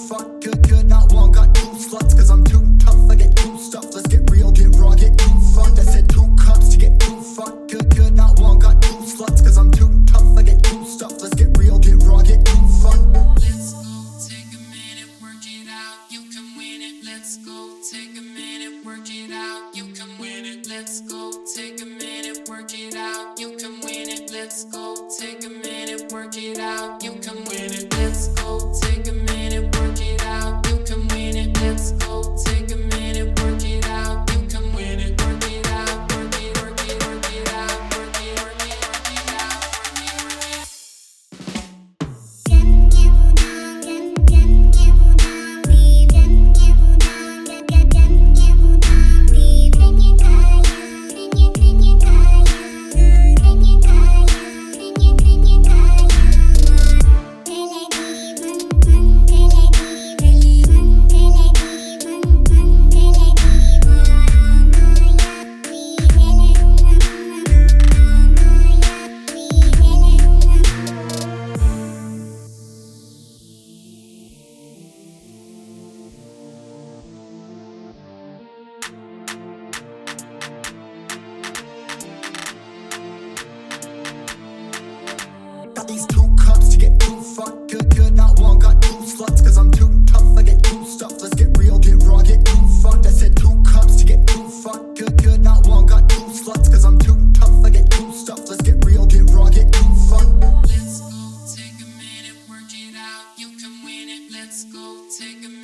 fuck, good, not one. Got two sluts, cause I'm too tough. I get two stuff, let's get real, get raw, get too fucked. I said 2 cups to get too fucked, good, not one. Got two sluts, cause I'm too tough. I get two stuff, let's get real, get raw, get too fucked. Let's go, take a minute, work it out, you can win it. Let's go, take a minute, work it out, you can win it. Let's go, take a minute, work it out, you can win it. Let's go, take a minute, work it out, you can win it. Let's go, take a minute, work it out, you can win it. Let's go, take a minute, work it out, you can win it. Work it out, work it, work it, work it out, work it, work it, work it out, work it, work it. Got these 2 cups to get too fucked, good, not one. Got 2 sluts, cause I'm too tough. I get two stuff, let's get real, get raw, get too fucked. I said 2 cups to get too fucked, good, not one. Got 2 sluts, cause I'm too tough. I get two stuff, let's get real, get raw, get too fucked. Let's go, take a minute, work it out, you can win it. Let's go, take a minute.